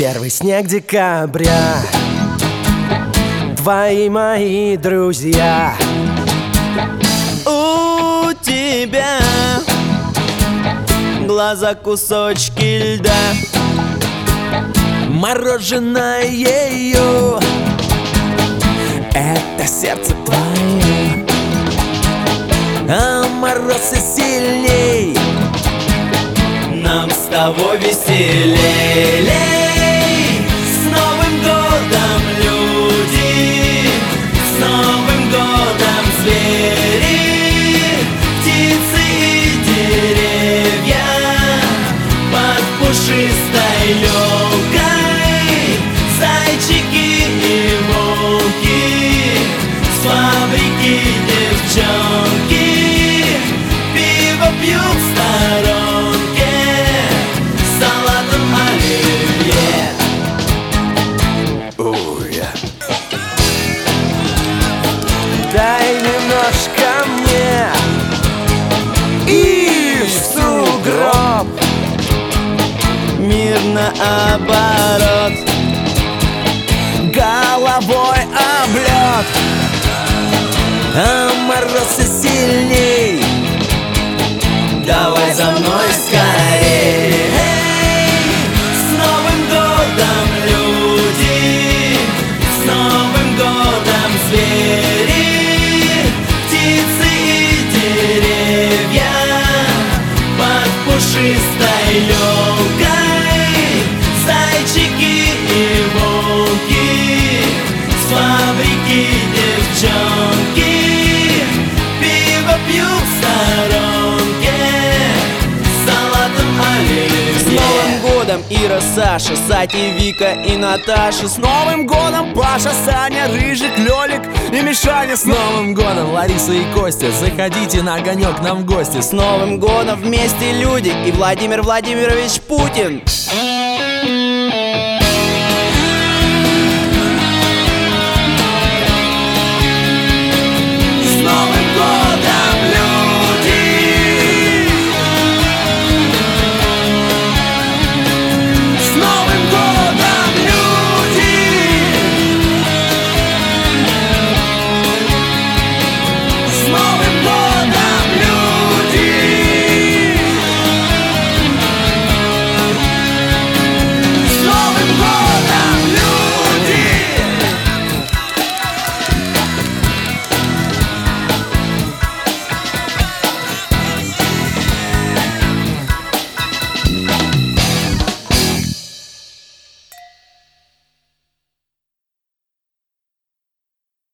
Первый снег декабря, твои мои друзья. У тебя глаза кусочки льда, Мороженое ее, это сердце твое, а мороз и сильней, нам с тобой веселей. С Новым годом, люди! С Новым годом, звери! Птицы и деревья под пушистой елкой, зайчики и волки, с фабрики девчонки пиво пьют в сторонке, салатом оливье. дай немножко мне и в сугроб. Мир наоборот, Головой об лед, а мороз и сильней, давай за мной скорей. С Новым годом, люди! С Новым годом, звери! Птицы и деревья под пушистой елкой, зайчики и волки, с фабрики девчонки пиво пьют в сторонке, салатом оливье. С Новым годом, Ира, Саша, Сати, Вика и Наташа. С Новым годом, Паша, Саня, Рыжик, Лёлик и Мишаня. С Новым годом, Лариса и Костя, заходите на огонек к нам в гости. С Новым годом вместе люди и Владимир Владимирович Путин.